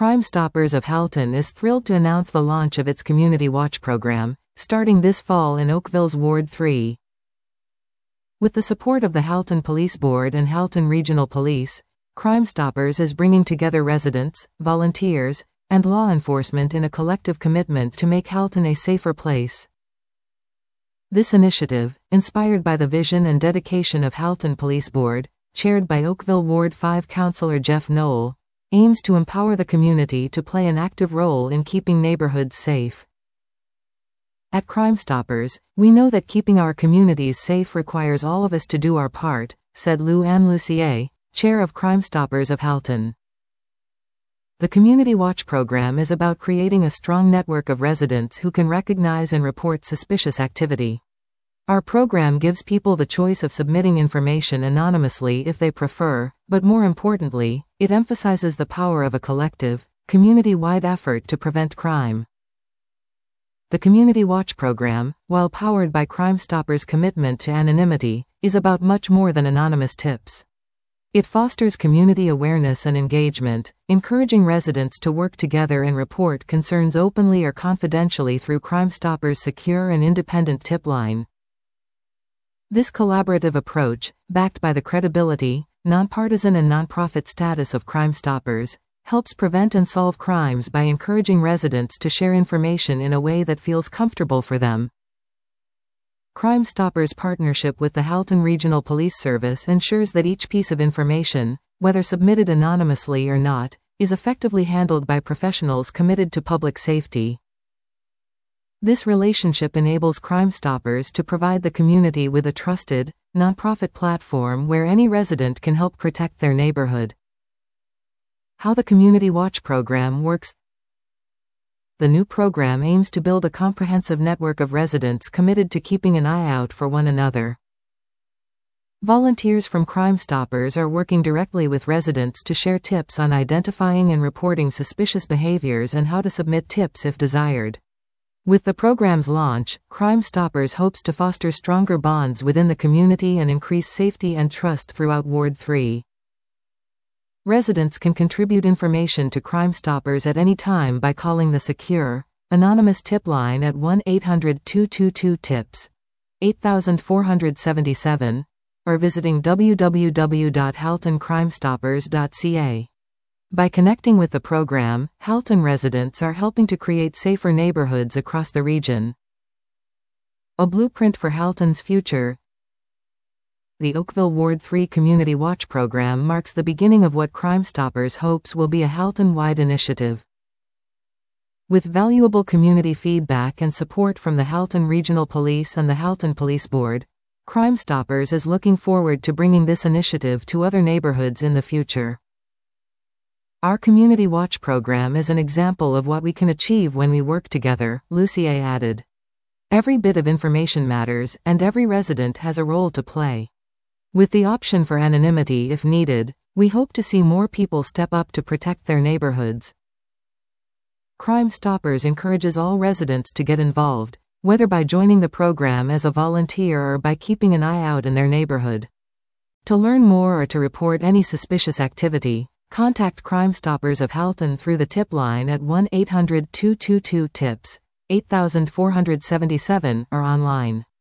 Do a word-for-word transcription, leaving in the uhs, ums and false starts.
Crime Stoppers of Halton is thrilled to announce the launch of its Community Watch program, starting this fall in Oakville's Ward three. With the support of the Halton Police Board and Halton Regional Police, Crime Stoppers is bringing together residents, volunteers, and law enforcement in a collective commitment to make Halton a safer place. This initiative, inspired by the vision and dedication of Halton Police Board, chaired by Oakville Ward five Councillor Jeff Knoll, aims to empower the community to play an active role in keeping neighborhoods safe. At Crime Stoppers, we know that keeping our communities safe requires all of us to do our part, said Lou Anne Lucier, chair of Crime Stoppers of Halton. The Community Watch program is about creating a strong network of residents who can recognize and report suspicious activity. Our program gives people the choice of submitting information anonymously if they prefer, but more importantly, it emphasizes the power of a collective, community-wide effort to prevent crime. The Community Watch program, while powered by Crime Stoppers' commitment to anonymity, is about much more than anonymous tips. It fosters community awareness and engagement, encouraging residents to work together and report concerns openly or confidentially through Crime Stoppers' secure and independent tip line. This collaborative approach, backed by the credibility, nonpartisan and nonprofit status of Crime Stoppers, helps prevent and solve crimes by encouraging residents to share information in a way that feels comfortable for them. Crime Stoppers' partnership with the Halton Regional Police Service ensures that each piece of information, whether submitted anonymously or not, is effectively handled by professionals committed to public safety. This relationship enables Crime Stoppers to provide the community with a trusted, nonprofit platform where any resident can help protect their neighborhood. How the Community Watch program works. The new program aims to build a comprehensive network of residents committed to keeping an eye out for one another. Volunteers from Crime Stoppers are working directly with residents to share tips on identifying and reporting suspicious behaviors and how to submit tips if desired. With the program's launch, Crime Stoppers hopes to foster stronger bonds within the community and increase safety and trust throughout Ward three. Residents can contribute information to Crime Stoppers at any time by calling the secure, anonymous tip line at one eight hundred two two two TIPS, eight four seven seven, or visiting w w w dot halton crime stoppers dot c a. By connecting with the program, Halton residents are helping to create safer neighborhoods across the region. A blueprint for Halton's future. The Oakville Ward three Community Watch program marks the beginning of what Crime Stoppers hopes will be a Halton-wide initiative. With valuable community feedback and support from the Halton Regional Police and the Halton Police Board, Crime Stoppers is looking forward to bringing this initiative to other neighborhoods in the future. Our Community Watch program is an example of what we can achieve when we work together, Lucier added. Every bit of information matters, and every resident has a role to play. With the option for anonymity if needed, we hope to see more people step up to protect their neighborhoods. Crime Stoppers encourages all residents to get involved, whether by joining the program as a volunteer or by keeping an eye out in their neighborhood. To learn more or to report any suspicious activity, contact Crime Stoppers of Halton through the tip line at one eight hundred two two two TIPS, eight four seven seven, or online.